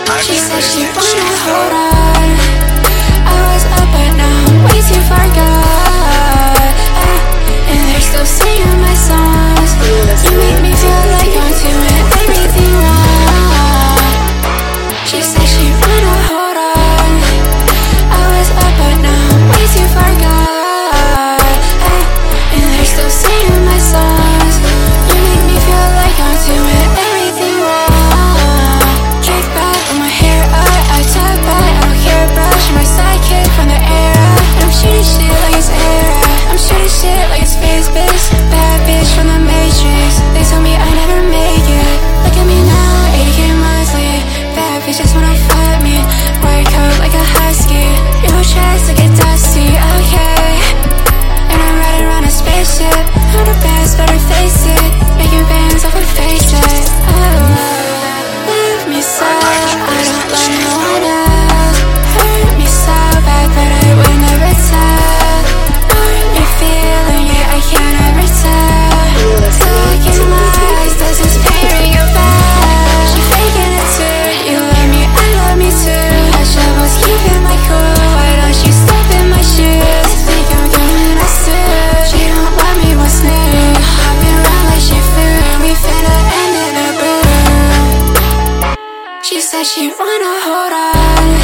She said she wanna hold on. I was up but now I'm way too far gone. And they're still singing my songs. You make me feel like I'm doing everything wrong. She said she wanna hold on. I was up but now I'm way too far gone. And they're still singing my songs. You make me feel like I'm doing everything wrong. Kick back with my hair up, I talk back, I don't care, brush my sidekick from the era. And I'm shooting shit like it's era. I'm shooting shit like it's space, bitch. Bad bitch from the Matrix. They told me I never make it. Look at me now, 80K months late. Bad bitch just wanna fuck me. White coat like a husky. New tracks to get dusty, okay. And I'm riding around a spaceship. I'm the best, better face it. Making bands off a face it. Leave me so, I don't love no one else. Hurt me so bad, but I would never tell. Are you feeling it? I can't ever tell. Look in my eyes, does this pain ring a bell? She faking it too. You love me, I love me too. I shovels keeping my cool. Why don't you step in my shoes? I think I'm doing us too. She don't love me, what's new? Hopping around like she flew. We finna end in a boom. She said she wanna hold on.